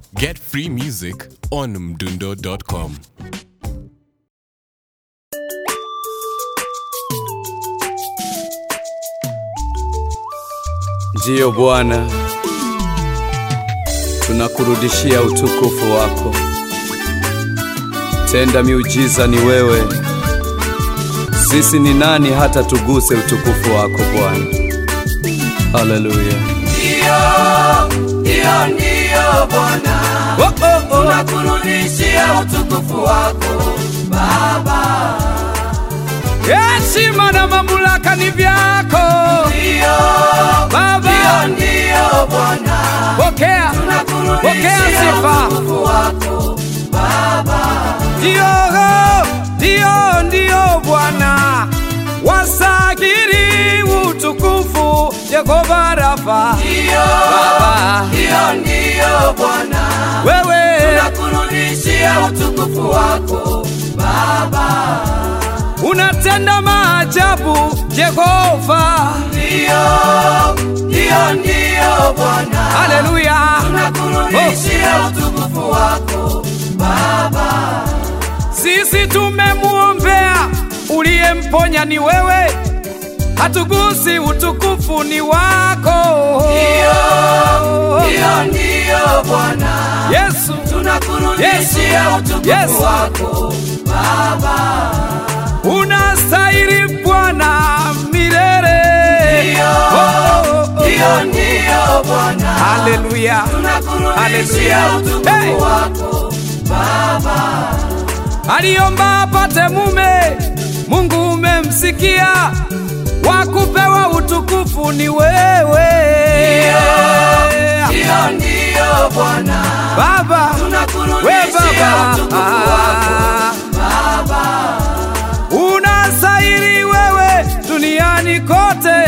Get free music on mdundo.com. Ndiyo Bwana, tunakurudishia utukufu wako. Tenda miujiza ni wewe. Sisi ni nani hata tuguse utukufu wako Bwana? Haleluya. Ndiyo Bwana, tunakurudishia utukufu wako Baba. Heshima na mamlaka ni vyako. Ndiyo Baba, ndiyo Bwana, pokea sifa. Utukufu wako Baba. Ndiyo Bwana, wasagiri utukufu Yehova Rafa. Ndiyo Bwana, wewe tunakurudishia utukufu wako Baba. Unatenda maajabu Jehova. Ndiyo Bwana, haleluya, tunakurudishia utukufu wako Baba. Sisi tumemuombea, uliyemponya ni wewe, hatugusi utukufu ni wako. Ndiyo Bwana, Yesu, tunakurudishia utukufu wako Baba. Unastahili Bwana milele. Ndiyo Bwana, haleluya, tunakurudishia utukufu wako Baba. Aliomba apate mume, Mungu umemsikia, wakupewa utukufu ni wewe. Ndiyo Bwana, Baba, tunakurudishia utukufu wako Baba. Unastahili wewe duniani kote.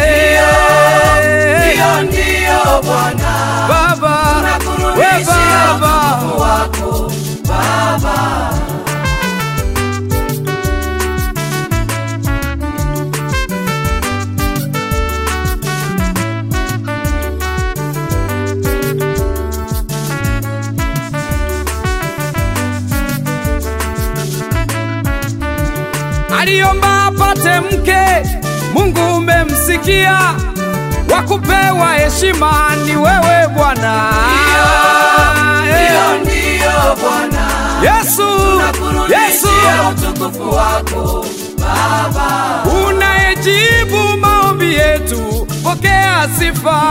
Ndiyo Bwana, Baba, tunakurudishia utukufu wako Baba. Aliomba apate mke, Mungu umemsikia, wakupewa heshima ni wewe Bwana. Ndiyo Bwana, Yesu, utukufu wako Baba. Unayejibu maombi yetu, pokea sifa.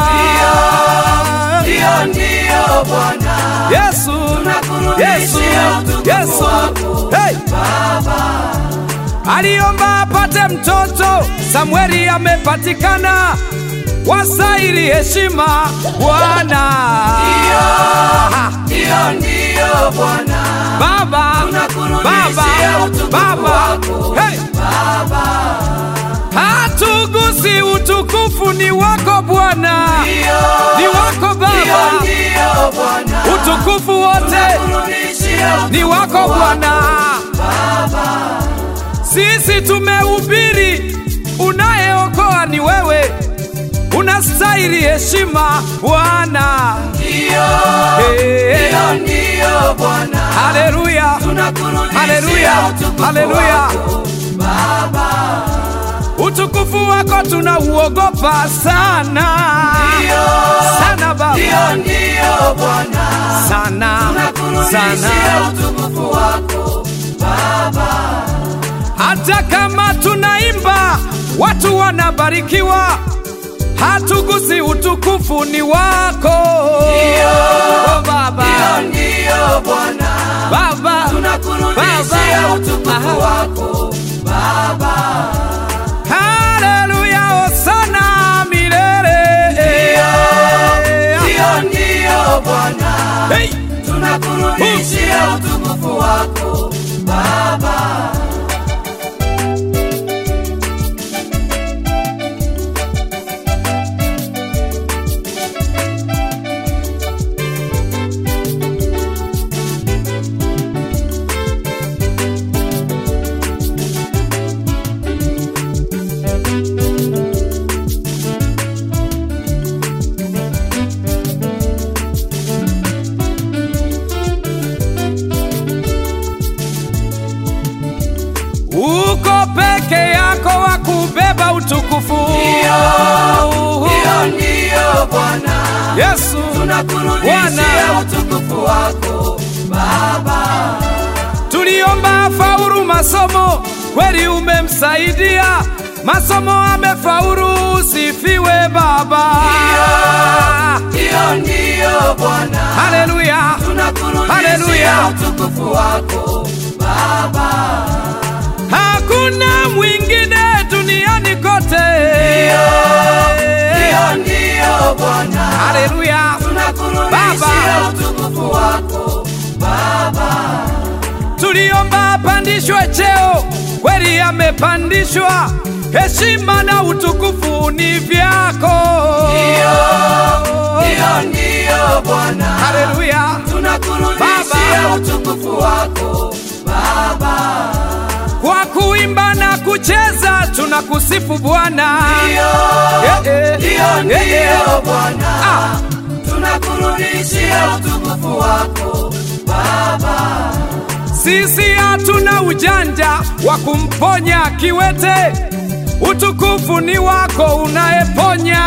Ndiyo Bwana, Yesu, utukufu wako Baba. Aliomba apate mtoto, Samueli amepatikana, wastahili heshima Bwana. Ndiyo Bwana, Baba, utukufu wako Baba. Hatugusi utukufu ni wako Bwana. Ni wako Baba. Ndiyo Bwana, Utukufu wote ni wako Bwana. Baba. Sisi tumehubiri, unayeokoa ni wewe, unastahili heshima Bwana. Ndiyo Bwana, haleluya, haleluya Baba. Utukufu wako tunauogopa sana. Sana Baba. Ndiyo Bwana, sana utukufu wako Baba. Hata kama tunaimba watu wanabarikiwa, hatugusi utukufu ni wako. Baba. Ndiyo Bwana, Baba, tunakurudishia utukufu wako Baba. haleluya, hosana milele. Ndiyo Bwana, tunakurudishia utukufu wako Baba. utukufu. Ndiyo Bwana, Yesu tunakurudishia utukufu wako Baba. Tuliomba faulu masomo, kweli umemsaidia, masomo amefaulu, usifiwe Baba. Ndiyo Bwana, haleluya, tunakurudishia utukufu wako Baba. Hakuna mwingine duniani kote. Ndiyo Bwana, haleluya, tunakurudishia utukufu wako Baba. Tuliomba apandishwe cheo, kweli amepandishwa, heshima na utukufu ni vyako. Ndiyo Bwana, haleluya, tunakurudishia utukufu wako Baba. Kwa kuimba na kucheza tunakusifu Bwana. Ndiyo Bwana, tunakurudishia utukufu wako Baba. Sisi hatuna ujanja wa kumponya kiwete, utukufu ni wako unayeponya.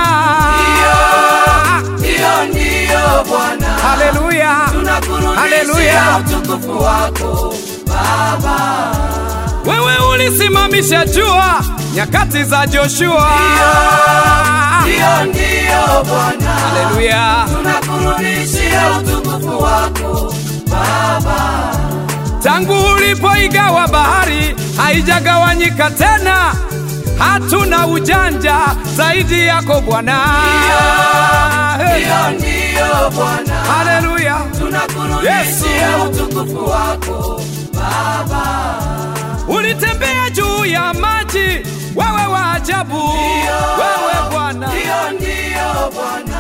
Ndiyo Bwana, haleluya, tunakurudishia utukufu wako Baba. Wewe ulisimamisha jua nyakati za Joshua. Ndiyo Bwana, haleluya, tunakurudishia utukufu wako Baba. Tangu ulipoigawa bahari haijagawanyika tena, hatuna ujanja zaidi yako Bwana. Ndiyo Bwana, haleluya, tunakurudishia utukufu wako Baba. Ulitembea juu ya maji, wewe wa ajabu, wewe Bwana. Ndiyo Bwana,